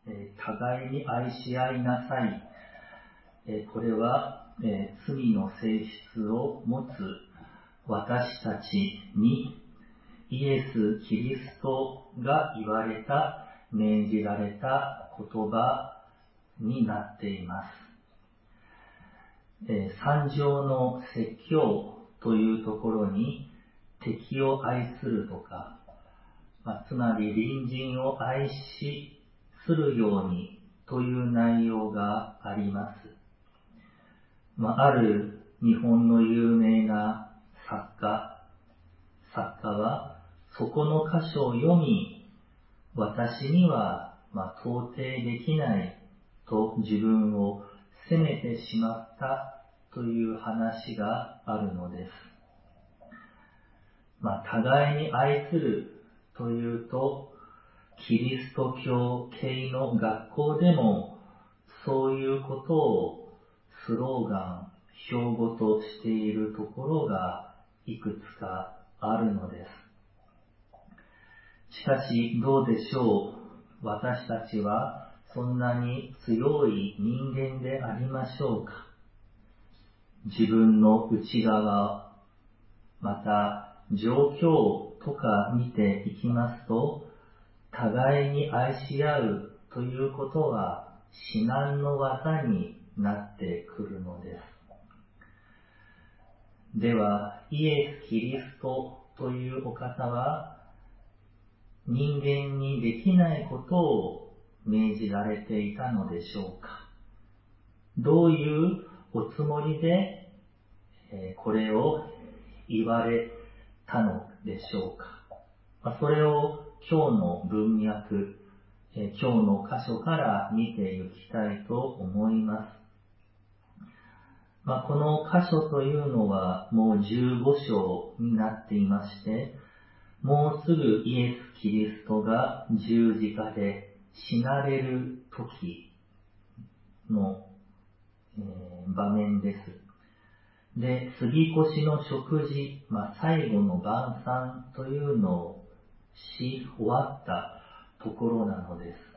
互いに愛し合いなさい。これは、罪の性質を持つ私たちにイエス・キリストが言われた、命じられた言葉になっています。三条の説教というところに、敵を愛するとか、つまり隣人を愛するようにという内容があります。ある日本の有名な作家は、そこの箇所を読み、私には到底できないと自分を責めてしまったという話があるのです。互いに愛するというと、キリスト教系の学校でもそういうことをスローガン、標語としているところがいくつかあるのです。しかしどうでしょう。私たちはそんなに強い人間でありましょうか。自分の内側、また状況とか見ていきますと、互いに愛し合うということは至難の業になってくるのです。では、イエス・キリストというお方は、人間にできないことを命じられていたのでしょうか。どういうおつもりで、これを言われたのでしょうか。それを今日の文脈、今日の箇所から見ていきたいと思います。この箇所というのはもう15章になっていまして、もうすぐイエス・キリストが十字架で死なれる時の、場面です。で、杉越の食事、最後の晩餐というのをし終わったところなのです。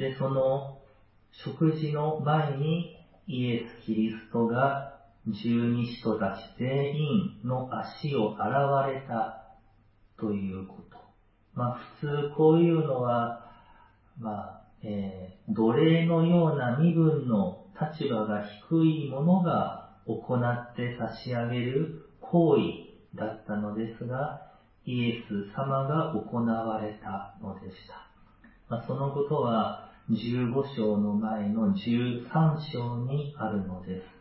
で、その食事の前にイエス・キリストが十二使徒たち全員の足を洗われたということ。普通こういうのは、奴隷のような身分の立場が低い者が行って差し上げる行為だったのですが、イエス様が行われたのでした。そのことは15章の前の13章にあるのです。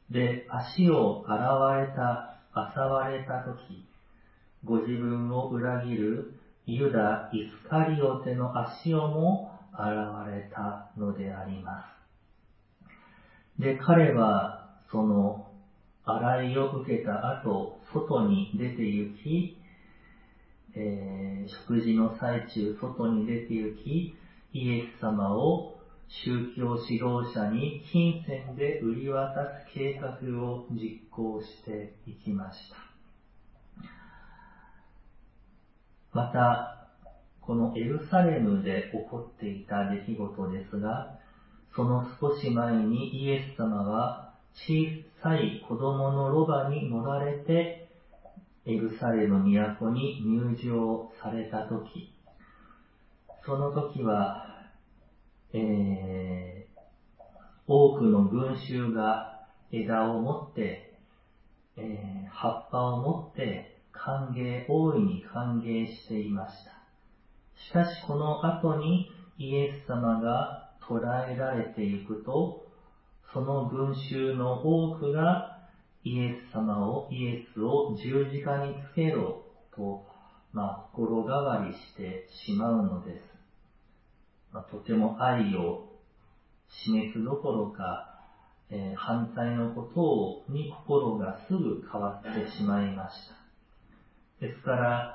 で、足を洗われた、浅われたとき、ご自分を裏切るユダ・イスカリオテの足をも洗われたのであります。で、彼はその洗いを受けた後、外に出て行き、食事の最中、外に出て行き、イエス様を宗教指導者に金銭で売り渡す計画を実行していきました。また、このエルサレムで起こっていた出来事ですが、その少し前にイエス様は小さい子供のロバに乗られてエルサレム都に入場されたとき、その時は、多くの群衆が枝を持って、葉っぱを持って大いに歓迎していました。しかしこの後にイエス様が捕らえられていくと、その群衆の多くがイエスを十字架につけろと、心変わりしてしまうのです。とても愛を示すどころか、反対のことに心がすぐ変わってしまいました。ですから、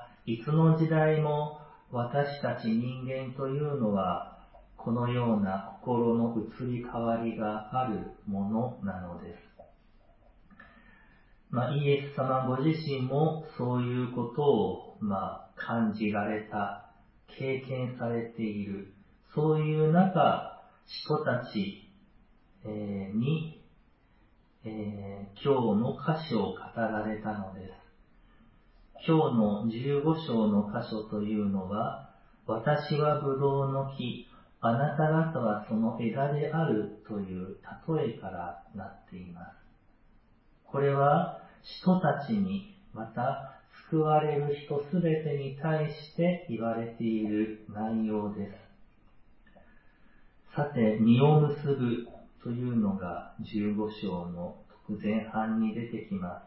いつの時代も私たち人間というのは、このような心の移り変わりがあるものなのです。イエス様ご自身もそういうことを感じられた経験されている、そういう中、人たちに、今日の箇所を語られたのです。今日の15章の箇所というのは、私はブドウの木、あなた方はその枝であるという例えからなっています。これは人たちに、また救われる人すべてに対して言われている内容です。さて、実を結ぶというのが15章の前半に出てきます。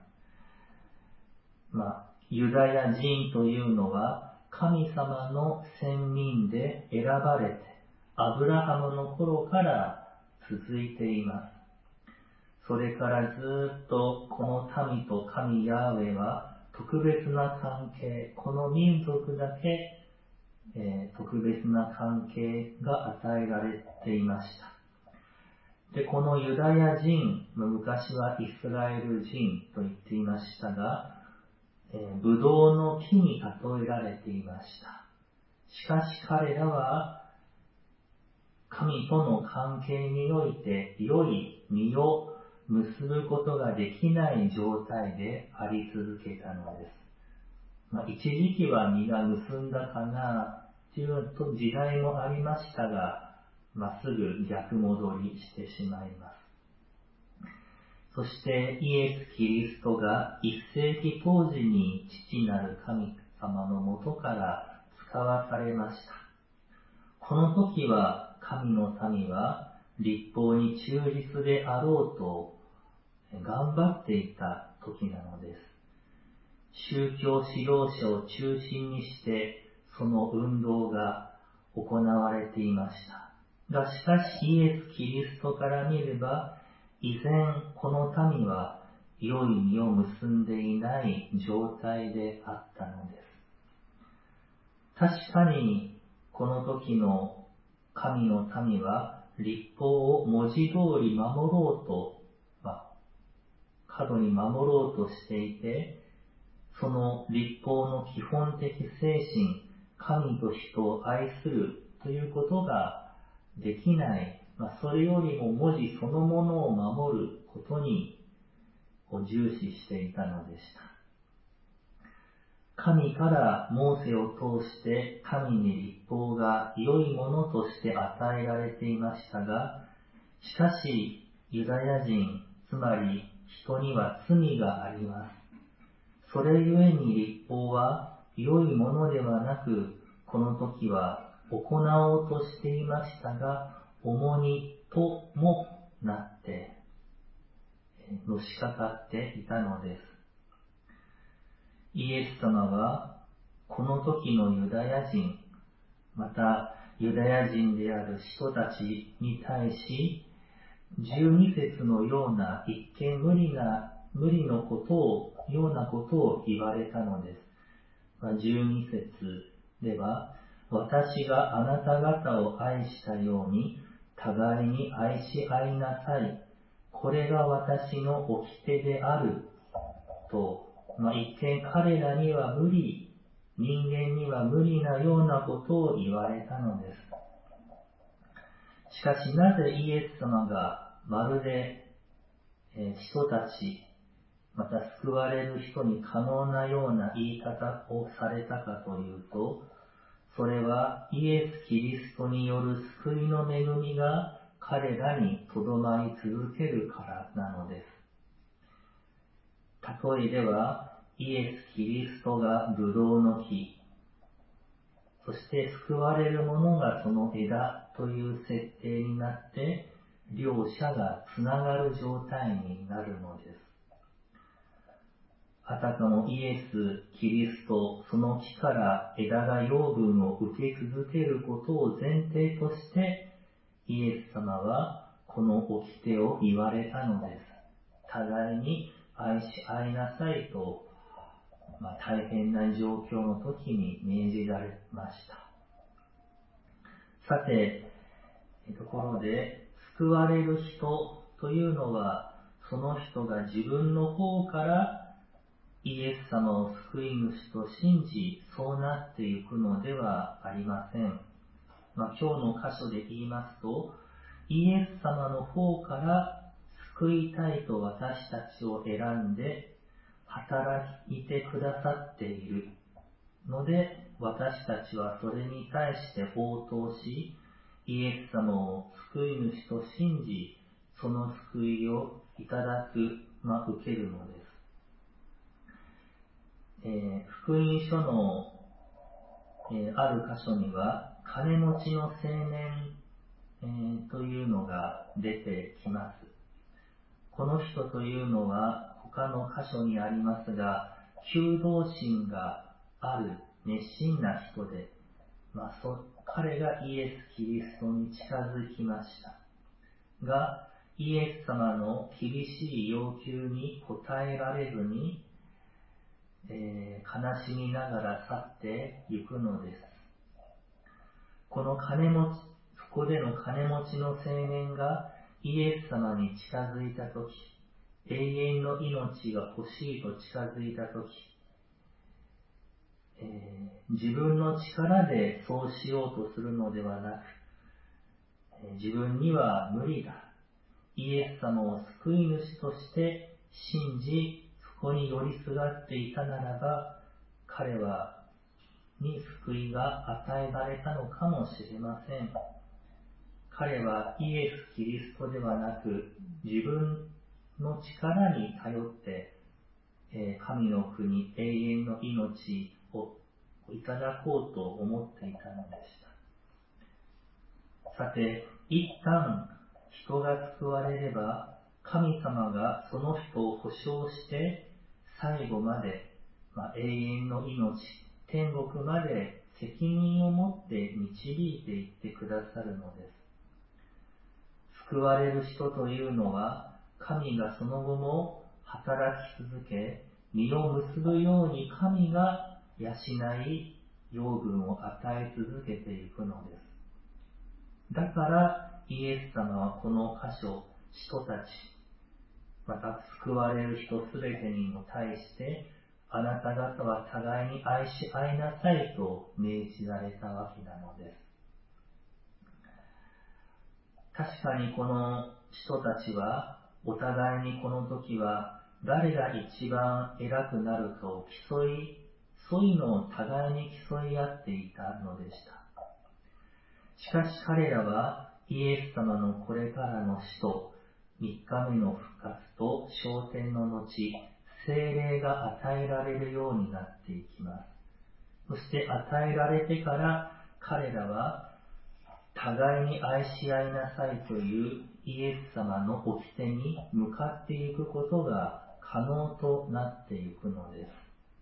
ユダヤ人というのは神様の選民で選ばれて、アブラハムの頃から続いています。それからずっとこの民と神ヤーウェは特別な関係、この民族だけ、特別な関係が与えられていました。で、このユダヤ人、昔はイスラエル人と言っていましたが、ブドウの木に例えられていました。しかし彼らは神との関係において良い実を結ぶことができない状態であり続けたのです。一時期は実が結んだかなという時代もありましたが、すぐ逆戻りしてしまいます。そしてイエス・キリストが1世紀当時に父なる神様のもとから使わされました。この時は神の民は律法に忠実であろうと頑張っていた時なのです。宗教指導者を中心にしてその運動が行われていました。がしかしイエス・キリストから見れば、依然この民は良い実を結んでいない状態であったのです。確かにこの時の神の民は律法を文字通り守ろうと、過度に守ろうとしていて、その律法の基本的精神、神と人を愛するということができない、それよりも文字そのものを守ることに重視していたのでした。神からモーセを通して神に律法が良いものとして与えられていましたが、しかしユダヤ人、つまり人には罪があります。それゆえに律法は良いものではなく、この時は行おうとしていましたが、重荷ともなってのしかかっていたのです。イエス様はこの時のユダヤ人、またユダヤ人である人たちに対し、12節のような一見無理なようなことを言われたのです。12節では、私があなた方を愛したように互いに愛し合いなさい。これが私の掟であると、一見彼らには人間には無理なようなことを言われたのです。しかしなぜイエス様がまるで人たち、また救われる人に可能なような言い方をされたかというと、それはイエス・キリストによる救いの恵みが彼らにとどまり続けるからなのです。例えでは、イエス・キリストがブドウの木、そして救われる者がその枝という設定になって、両者がつながる状態になるのです。あたかもイエス・キリスト、その木から枝が養分を受け続けることを前提として、イエス様はこの掟を言われたのです。互いに愛し合いなさいと、大変な状況の時に命じられました。さて、ところで、救われる人というのは、その人が自分の方からイエス様を救い主と信じ、そうなっていくのではありません。今日の箇所で言いますと、イエス様の方から救いたいと私たちを選んで働いてくださっているので、私たちはそれに対して応答し、イエス様を救い主と信じ、その救いをいただく、受けるのです。福音書の、ある箇所には、金持ちの青年、というのが出てきます。この人というのは他の箇所にありますが、求道心がある熱心な人で、彼がイエス・キリストに近づきました。が、イエス様の厳しい要求に応えられずに、悲しみながら去っていくのです。そこでの金持ちの青年がイエス様に近づいたとき、永遠の命が欲しいと近づいたとき、自分の力でそうしようとするのではなく、自分には無理だ。イエス様を救い主として信じ、そこに寄りすがっていたならば、彼に救いが与えられたのかもしれません。彼はイエス・キリストではなく、自分の力に頼って、神の国、永遠の命をいただこうと思っていたのでした。さて、一旦人が救われれば、神様がその人を保証して最後まで、永遠の命、天国まで責任を持って導いていってくださるのです。救われる人というのは、神がその後も働き続け、実を結ぶように神が養い、養分を与え続けていくのです。だから、イエス様はこの箇所、人たち、また救われる人すべてにも対して、あなた方は互いに愛し合いなさいと命じられたわけなのです。確かにこの人たちは、お互いにこの時は誰が一番偉くなるかをそういうのを互いに競い合っていたのでした。しかし彼らはイエス様のこれからの死と3日目の復活と昇天の後、聖霊が与えられるようになっていきます。そして与えられてから彼らは互いに愛し合いなさいというイエス様の掟に向かっていくことが可能となっていくのです。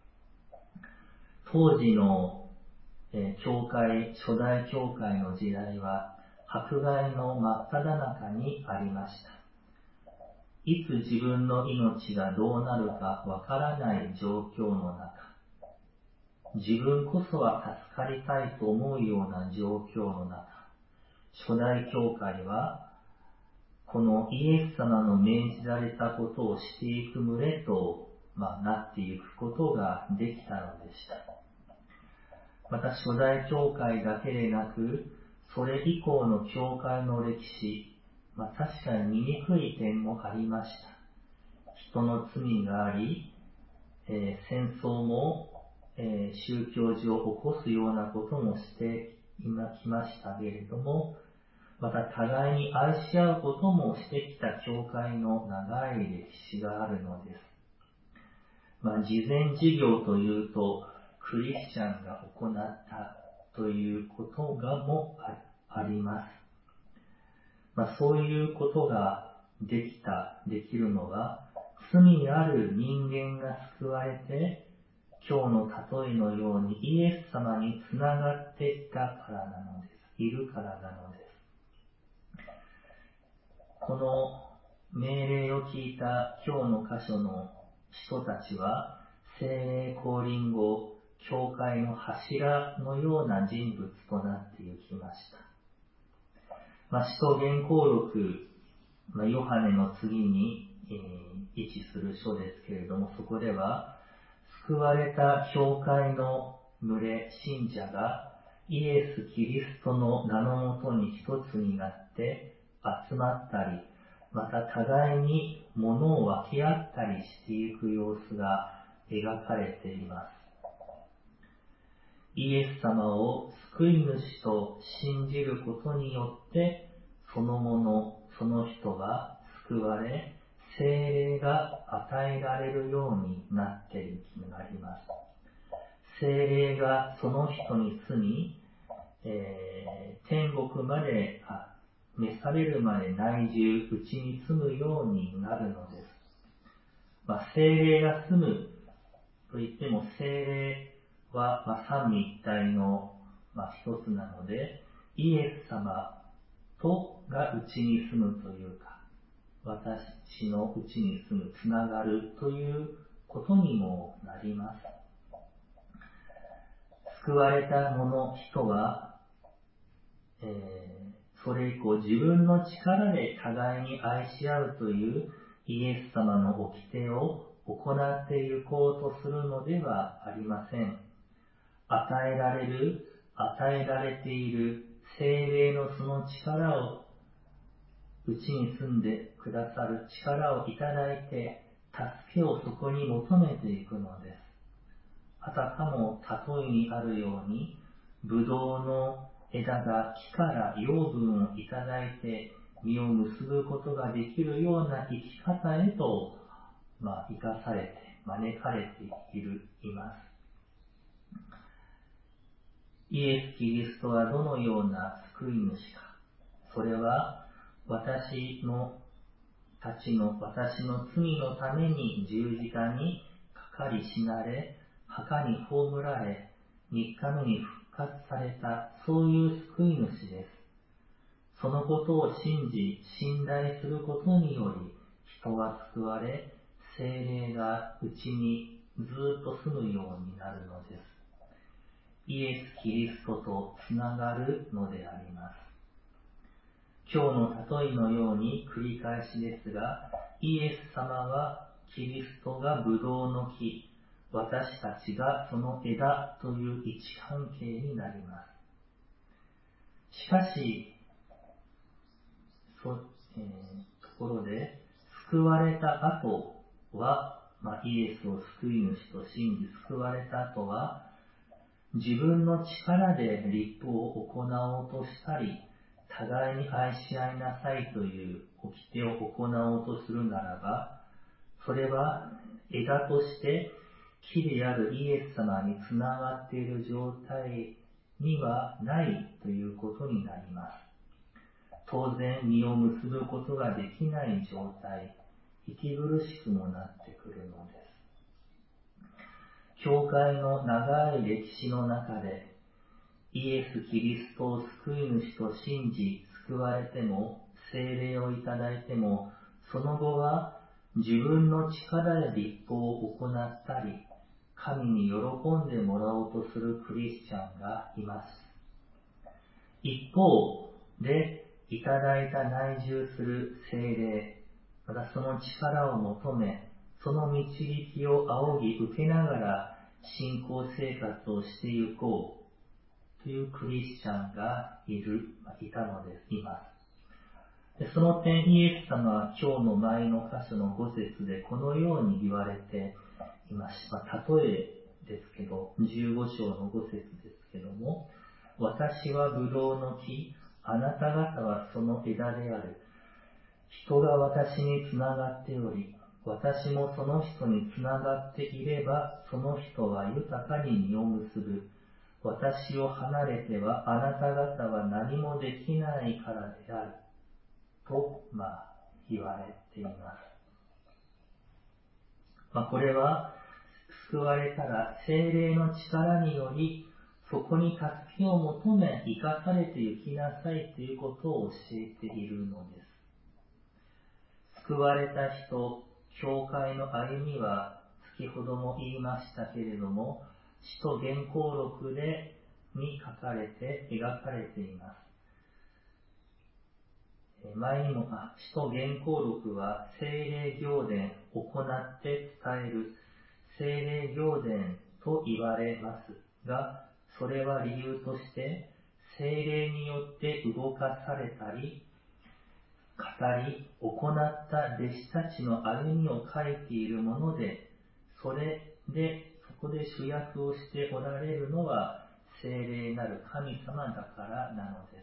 当時の初代教会の時代は迫害の真っ只中にありました。いつ自分の命がどうなるかわからない状況の中、自分こそは助かりたいと思うような状況の中、初代教会はこのイエス様の命じられたことをしていく群れと、なっていくことができたのでした。また初代教会だけでなく、それ以降の教会の歴史、確かに醜い点もありました。人の罪があり、戦争も、宗教上起こすようなこともしてきましたけれども、また互いに愛し合うこともしてきた教会の長い歴史があるのです。慈善事業というと、クリスチャンが行ったということもあります。そういうことができるのは、罪ある人間が救われて、今日の例えのようにイエス様につながっていたからなのです。いるからなのです。この命令を聞いた今日の箇所の人たちは、聖霊降臨後、教会の柱のような人物となっていきました。使徒原稿録、ヨハネの次に、位置する書ですけれども、そこでは、 救われた教会の群れ、信者がイエス・キリストの名のもとに一つになって集まったり、また互いに物を分け合ったりしていく様子が描かれています。イエス様を救い主と信じることによって、その人は救われ、聖霊が与えられるようになっていきなります。聖霊がその人に住み、天国まで召されるまで内住、うちに住むようになるのです。聖霊が住むといっても、聖霊は三位一体の一つなので、イエス様とがうちに住むというか、私のうちに住む、つながるということにもなります。救われた人は、それ以降自分の力で互いに愛し合うというイエス様の掟を行っていこうとするのではありません。与えられている聖霊のその力を、うちに住んでくださる力をいただいて、助けをそこに求めていくのです。あたかも例えにあるように、ブドウの枝が木から養分をいただいて実を結ぶことができるような生き方へと、生かされて、招かれています。イエス・キリストはどのような救い主か。それは私の罪のために十字架にかかり死なれ、墓に葬られ、3日目に復活された、そういう救い主です。そのことを信頼することにより、人は救われ、聖霊がうちにずっと住むようになるのです。イエス・キリストとつながるのであります。今日の例えのように繰り返しですが、イエス様はキリストがブドウの木、私たちがその枝という位置関係になります。しかし、ところで、救われた後は、イエスを救い主と信じ救われた後は、自分の力で律法を行おうとしたり、互いに愛し合いなさいという掟を行おうとするならば、それは枝として木であるイエス様につながっている状態にはないということになります。当然実を結ぶことができない状態、息苦しくもなってくるのです。教会の長い歴史の中で、イエス・キリストを救い主と信じ、救われても、聖霊をいただいても、その後は自分の力で律法を行ったり、神に喜んでもらおうとするクリスチャンがいます。一方で、いただいた内住する聖霊、またその力を求め、その導きを仰ぎ受けながら信仰生活をしていこうというクリスチャンがいたのです、います。その点、イエス様は今日の前の箇所の5節でこのように言われていました。例えですけど、15章の5節ですけども、私はブドウの木、あなた方はその枝である。人が私につながっており、私もその人につながっていれば、その人は豊かに実を結ぶ。私を離れてはあなた方は何もできないからである。と、言われています。これは、救われたら聖霊の力により、そこに助けを求め、生かされて行きなさいということを教えているのです。救われた人、教会の歩みは、先ほども言いましたけれども、使徒原稿録に描かれて、描かれています。前にも、使徒原稿録は聖霊行伝、行って伝える、 聖霊行伝と言われますが、それは理由として、聖霊によって動かされたり、語り、行った弟子たちの歩みを書いているもので、そこで主役をしておられるのは聖霊なる神様だからなのです。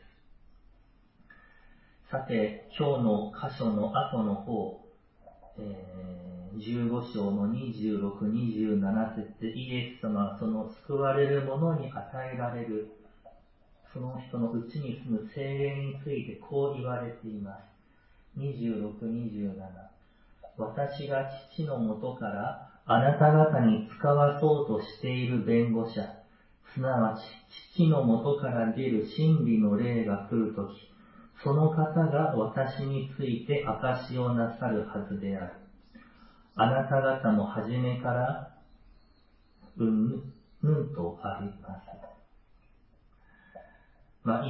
さて、今日の箇所の後の方、15章の26、27節でイエス様はその救われる者に与えられるその人のうちに住む聖霊についてこう言われています。26、27。私が父のもとからあなた方に使わそうとしている弁護者、すなわち父のもとから出る真理の霊が来るとき、その方が私について証しをなさるはずである。あなた方も初めからとあります。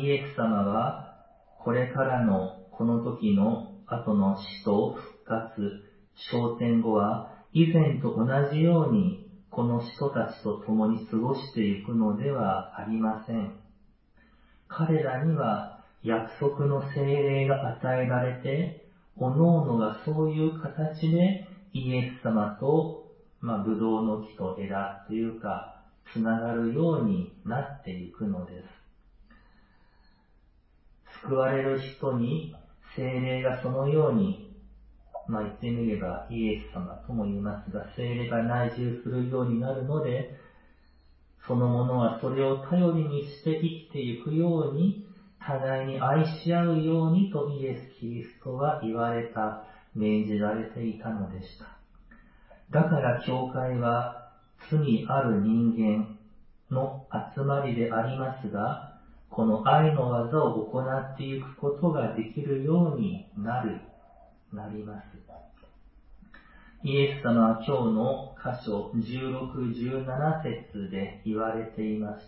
イエス様はこれからのこの時の後の死と復活、昇天後は以前と同じようにこの人たちと共に過ごしていくのではありません。彼らには約束の聖霊が与えられて、各々がそういう形でイエス様と、ブドウの木と枝というか、つながるようになっていくのです。救われる人に聖霊がそのように、言ってみればイエス様とも言いますが、聖霊が内住するようになるので、その者はそれを頼りにして生きていくように、互いに愛し合うようにとイエス・キリストは言われた、命じられていたのでした。だから教会は罪ある人間の集まりでありますが、この愛の技を行っていくことができるようになります。イエス様は今日の箇所16、17節で言われていました。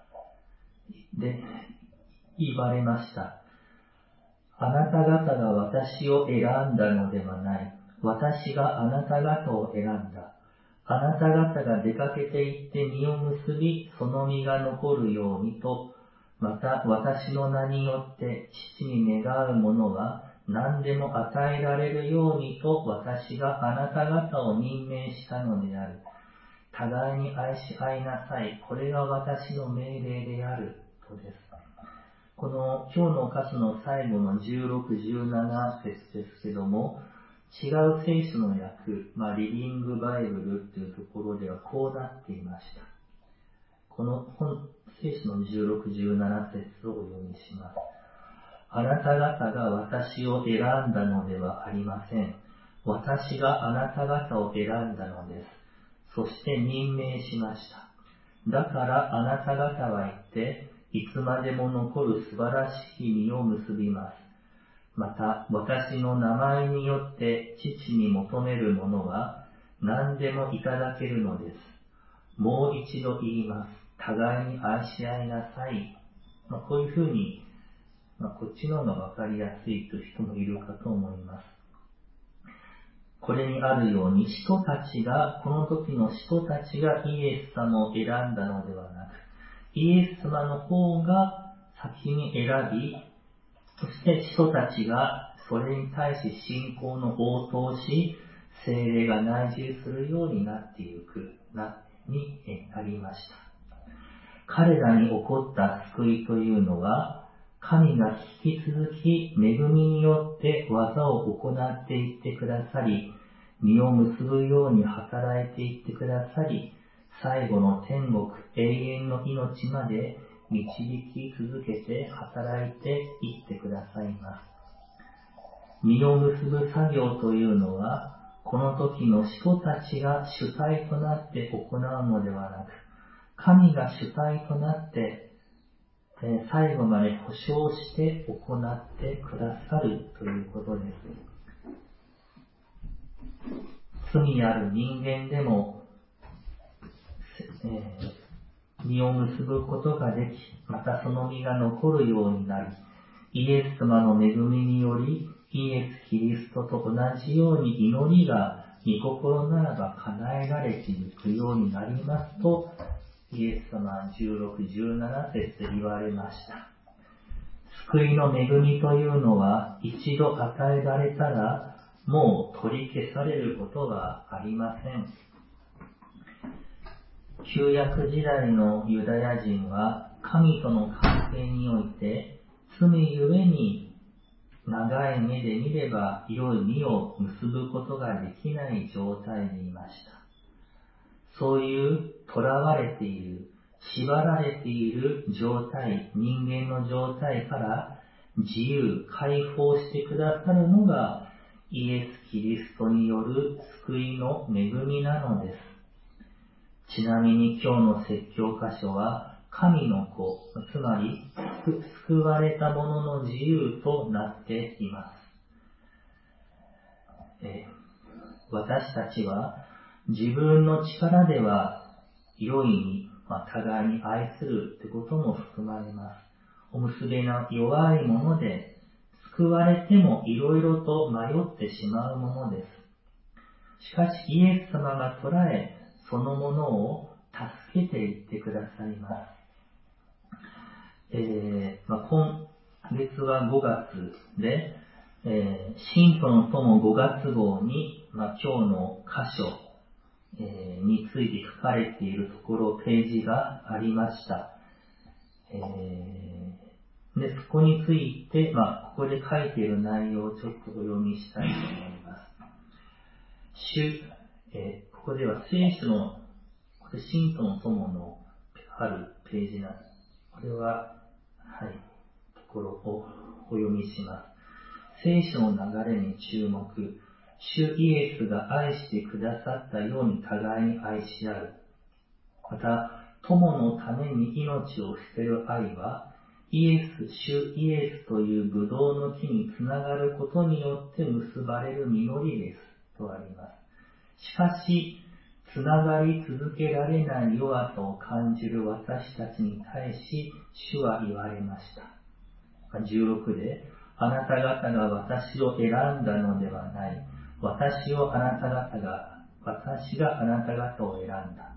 言われました。あなた方が私を選んだのではない。私があなた方を選んだ。あなた方が出かけて行って実を結び、その実が残るようにと、また私の名によって父に願うものは何でも与えられるようにと私があなた方を任命したのである。互いに愛し合いなさい。これが私の命令である。とです。この今日の箇所の最後の16、17節ですけども、違う聖書の訳、リビングバイブルというところではこうなっていました。この聖書の16、17節をお読みします。あなた方が私を選んだのではありません。私があなた方を選んだのです。そして任命しました。だからあなた方は言って、いつまでも残る素晴らしい実を結びます。また、私の名前によって父に求めるものは何でもいただけるのです。もう一度言います。互いに愛し合いなさい。こういうふうに、こっちの方がわかりやすいという人もいるかと思います。これにあるように、この時の人たちがイエス様を選んだのではなく、イエス様の方が先に選び、そして人たちがそれに対し信仰の応答をし、聖霊が内住するようになっていく、になりました。彼らに起こった救いというのは、神が引き続き恵みによって技を行っていってくださり、実を結ぶように働いていってくださり、最後の天国、永遠の命まで導き続けて働いていってくださいます。実を結ぶ作業というのは、この時の人たちが主体となって行うのではなく、神が主体となって最後まで保証して行ってくださるということです。罪ある人間でも、実を結ぶことができ、またその実が残るようになり、イエス様の恵みにより、イエス・キリストと同じように祈りが御心ならば叶えられていくようになりますと、イエス様は16、17節で言われました。救いの恵みというのは一度与えられたらもう取り消されることはありません。旧約時代のユダヤ人は神との関係において罪ゆえに長い目で見れば良い実を結ぶことができない状態でいました。そういう囚われている、縛られている状態、人間の状態から自由、解放してくださるのがイエス・キリストによる救いの恵みなのです。ちなみに今日の説教箇所は神の子、つまり救われた者の自由となっています。私たちは自分の力では良いに、互いに愛するということも含まれます。おむすべな弱いもので救われてもいろいろと迷ってしまうものです。しかしイエス様が捉え、そのものを助けていってくださいます。今月は5月で、信徒の友5月号に、今日の箇所、について書かれているところ、ページがありました。で、そこについて、ここで書いている内容をちょっとお読みしたいと思います。ここでは聖書の、これ信徒の友のあるページなんです。これは、ところをお読みします。聖書の流れに注目。主イエスが愛してくださったように互いに愛し合う。また、友のために命を捨てる愛は、主イエスというブドウの木につながることによって結ばれる実りです。とあります。しかし、つながり続けられない弱さを感じる私たちに対し、主は言われました。16で、あなた方が私を選んだのではない。私があなた方を選んだ。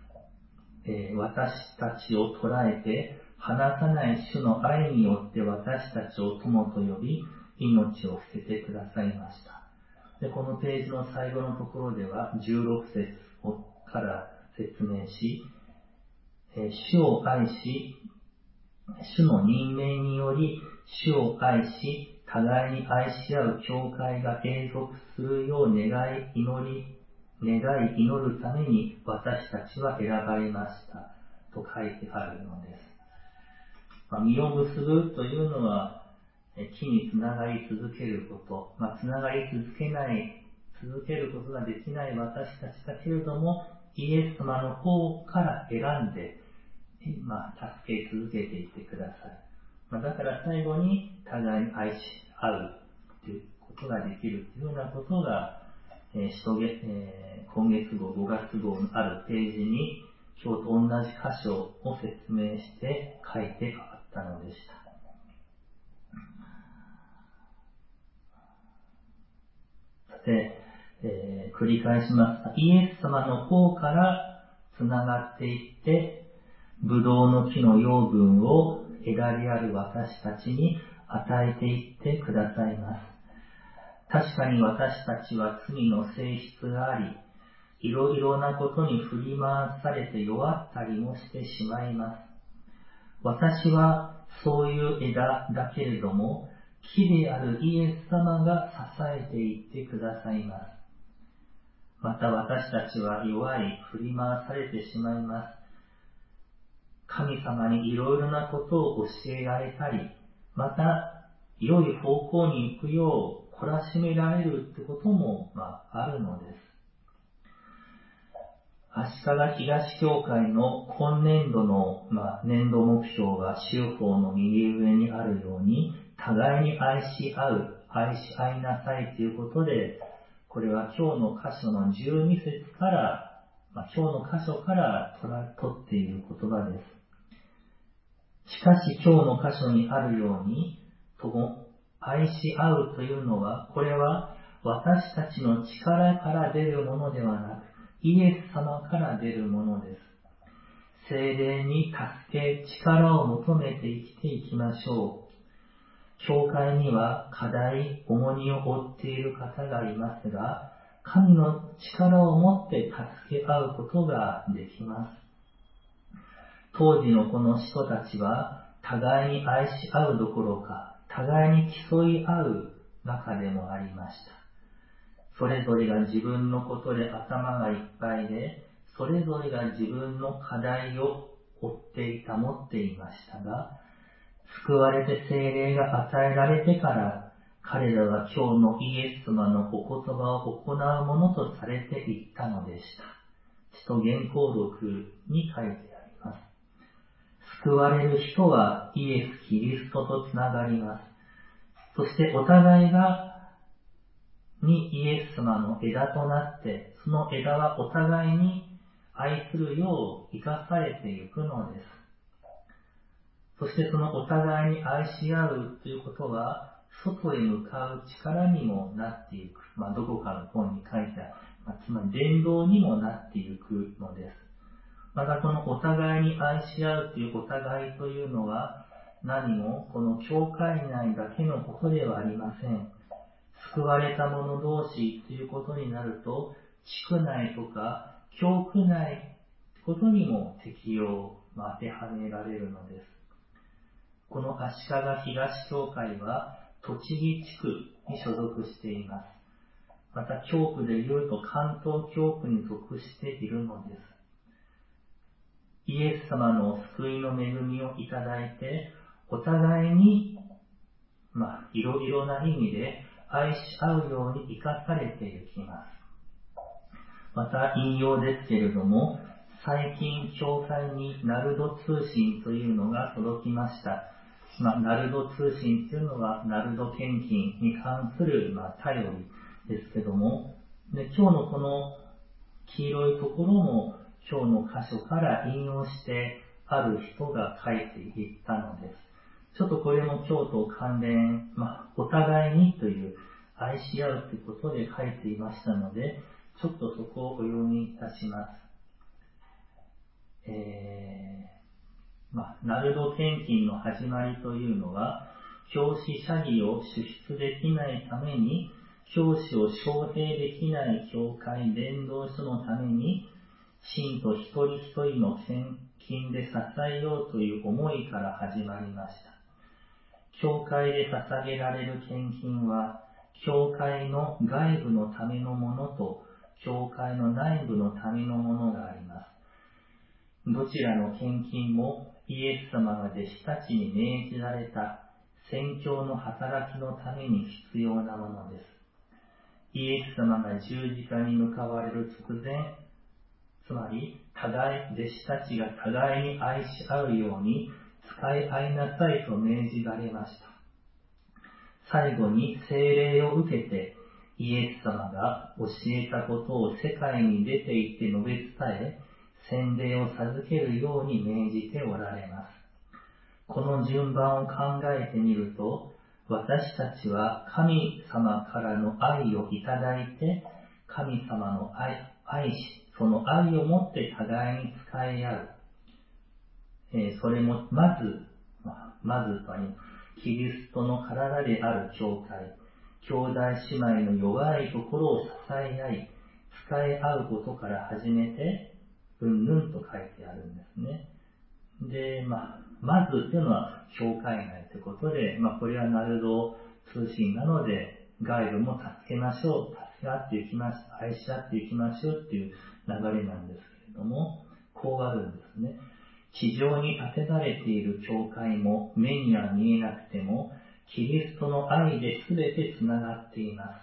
私たちを捉えて、離さない主の愛によって私たちを友と呼び、命を捨ててくださいました。で、このページの最後のところでは、16節から説明し、主を愛し、主の任命により、主を愛し、互いに愛し合う教会が永続するよう願い祈るために私たちは選ばれましたと書いてあるのです。実を結ぶというのは木につながり続けること、つながり続けることができない私たちだけれども、イエス様の方から選んで、助け続けていってください。だから最後に互いに愛し合うということができるというようなことが、今月号、5月号のあるページに今日と同じ箇所を説明して書いてあったのでした。さて、繰り返します。イエス様の方からつながっていって、ブドウの木の養分を枝である私たちに与えていってくださいます。確かに私たちは罪の性質があり、いろいろなことに振り回されて弱ったりもしてしまいます。私はそういう枝だけれども、木であるイエス様が支えていってくださいます。また私たちは弱い、振り回されてしまいます。神様にいろいろなことを教えられたり、また良い方向に行くよう懲らしめられるってことも、あるのです。足利東教会の今年度の、年度目標は州法の右上にあるように、互いに愛し合いなさいということで、これは今日の箇所の12節から、今日の箇所から取っている言葉です。しかし今日の箇所にあるように、愛し合うというのは、これは私たちの力から出るものではなく、イエス様から出るものです。聖霊に助け、力を求めて生きていきましょう。教会には課題、重荷を負っている方がいますが、神の力を持って助け合うことができます。当時のこの人たちは、互いに愛し合うどころか、互いに競い合う中でもありました。それぞれが自分のことで頭がいっぱいで、それぞれが自分の課題を持っていましたが、救われて聖霊が与えられてから、彼らは今日のイエス様のお言葉を行うものとされていったのでした。使徒言行録に書いてあります。救われる人はイエス・キリストとつながります。そしてお互いにイエス様の枝となって、その枝はお互いに愛するよう生かされていくのです。そしてそのお互いに愛し合うということは、外へ向かう力にもなっていく。どこかの本に書いてある。つまり伝道にもなっていくのです。またこのお互いに愛し合うというお互いというのは、何もこの教会内だけのことではありません。救われた者同士ということになると、地区内とか教区内ことにも適用、当てはめられるのです。この足利東教会は栃木地区に所属しています。また教区でいうと関東教区に属しているのです。イエス様の救いの恵みをいただいて、お互いに、いろいろな意味で愛し合うように生かされていきます。また引用ですけれども、最近教会にナルド通信というのが届きました。ナルド通信というのはナルド献金に関する便りですけども、で今日のこの黄色いところも今日の箇所から引用してある人が書いていったのです。ちょっとこれも今日と関連、お互いにという愛し合うということで書いていましたので、ちょっとそこをお読みいたします。ナルド献金の始まりというのは、教師社議を支出できないために、教師を招聘できない教会伝道所のために、信徒一人一人の献金で支えようという思いから始まりました。教会で捧げられる献金は、教会の外部のためのものと、教会の内部のためのものがあります。どちらの献金もイエス様が弟子たちに命じられた宣教の働きのために必要なものです。イエス様が十字架に向かわれる直前、つまり弟子たちが互いに愛し合うように使い合いなさいと命じられました。最後に聖霊を受けてイエス様が教えたことを世界に出て行って述べ伝え、洗礼を授けるように命じておられます。この順番を考えてみると、私たちは神様からの愛をいただいて、神様の愛し、その愛をもって互いに使い合う。それもまずキリストの体である教会、兄弟姉妹の弱いところを支え合い、使い合うことから始めて、うんぬんと書いてあるんですね。で、まずというのは教会内ということで、これはナルド通信なので、外部も助けましょう、助け合っていきましょう、愛し合っていきましょうっていう流れなんですけれども、こうあるんですね。地上に建てられている教会も目には見えなくても、キリストの愛で全てつながっています。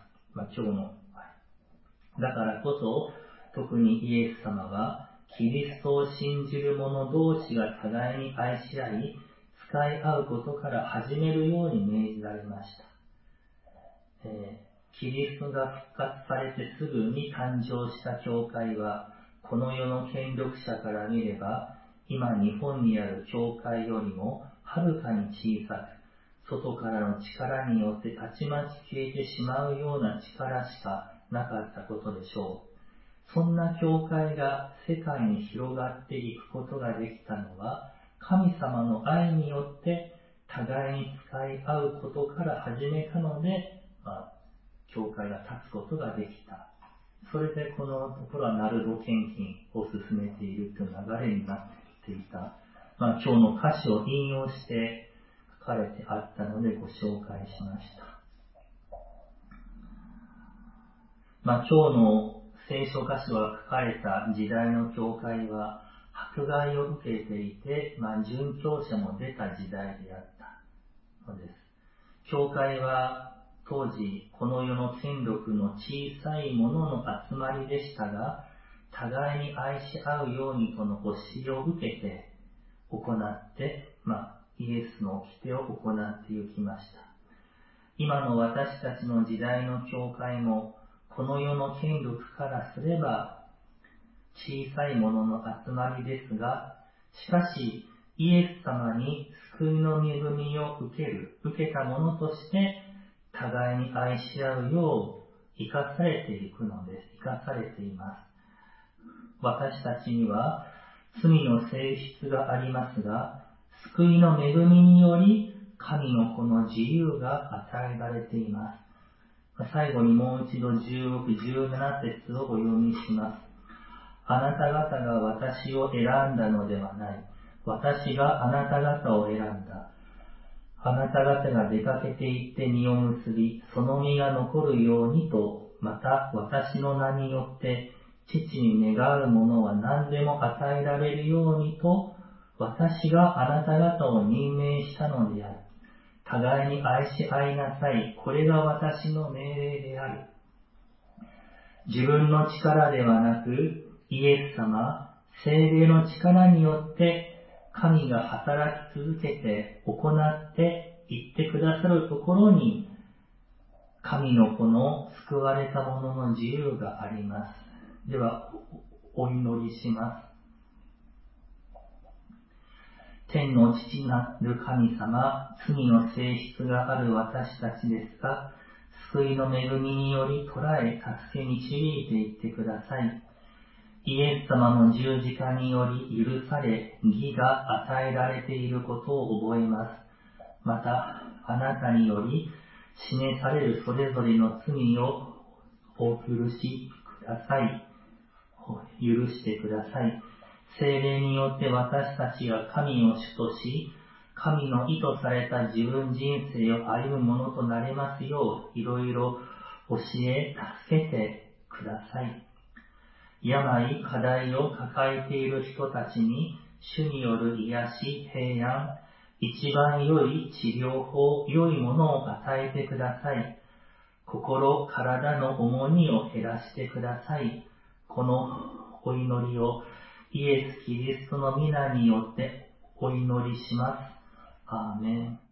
今日の愛。だからこそ、特にイエス様は、キリストを信じる者同士が互いに愛し合い、使い合うことから始めるように命じられました。キリストが復活されてすぐに誕生した教会は、この世の権力者から見れば、今日本にある教会よりもはるかに小さく、 外からの力によってたちまち消えてしまうような力しかなかったことでしょう。そんな教会が世界に広がっていくことができたのは、神様の愛によって互いに使い合うことから始めたので、教会が立つことができた。それでこのところはナルド献金を進めているという流れになっていた。今日の歌詞を引用して書かれてあったのでご紹介しました。今日の聖書箇所が書かれた時代の教会は迫害を受けていて、殉教者も出た時代であったのです。教会は当時この世の権力の小さいものの集まりでしたが、互いに愛し合うようにとの教えを受けて行って、イエスの掟を行っていきました。今の私たちの時代の教会もこの世の権力からすれば小さいものの集まりですが、しかしイエス様に救いの恵みを受けたものとして互いに愛し合うよう生かされていくのです。生かされています。私たちには罪の性質がありますが、救いの恵みにより神の子の自由が与えられています。最後にもう一度16、17節をお読みします。あなた方が私を選んだのではない。私があなた方を選んだ。あなた方が出かけて行って実を結び、その実が残るようにと、また私の名によって父に願うものは何でも与えられるようにと、私があなた方を任命したのである。互いに愛し合いなさい。これが私の命令である。自分の力ではなく、イエス様、聖霊の力によって神が働き続けて行っていってくださるところに、神の子の救われた者の自由があります。では、お祈りします。天の父なる神様、罪の性質がある私たちですが、救いの恵みにより捉え、助け導いていってください。イエス様の十字架により許され、義が与えられていることを覚えます。また、あなたにより示されるそれぞれの罪をお許しください。許してください。聖霊によって私たちが神を主とし、神の意図された自分人生を歩むものとなれますよう、いろいろ教え、助けてください。病、課題を抱えている人たちに、主による癒し、平安、一番良い治療法、良いものを与えてください。心、体の重荷を減らしてください。このお祈りをイエス・キリストの皆によってお祈りします。アーメン。